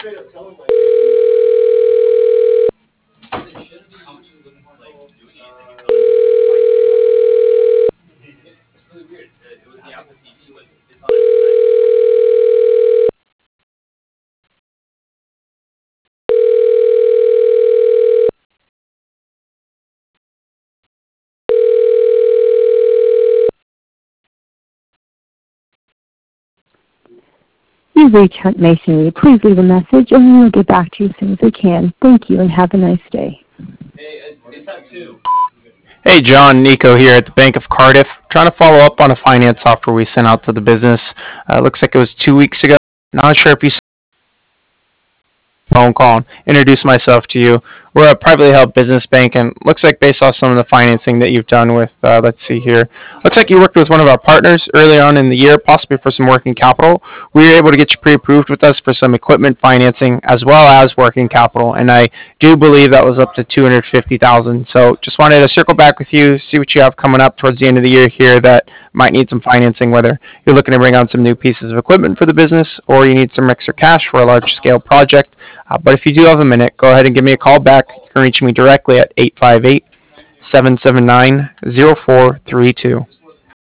You've reached Hunt Masonry. Please leave a message and we will get back to you as soon as we can. Thank you and have a nice day. Hey John, Nico here at the Bank of Cardiff. Trying to follow up on a finance offer we sent out to the business. Looks like it was 2 weeks ago. Not sure if you saw the phone call and introduce myself to you. We're a privately held business bank, and looks like based off some of the financing that you've done with, let's see here, looks like you worked with one of our partners early on in the year, possibly for some working capital. We were able to get you pre-approved with us for some equipment financing as well as working capital, and I do believe that was up to $250,000. So just wanted to circle back with you, see what you have coming up towards the end of the year here that might need some financing, whether you're looking to bring on some new pieces of equipment for the business or you need some extra cash for a large scale project. But if you do have a minute, go ahead and give me a call back. You can reach me directly at 858-779-0432.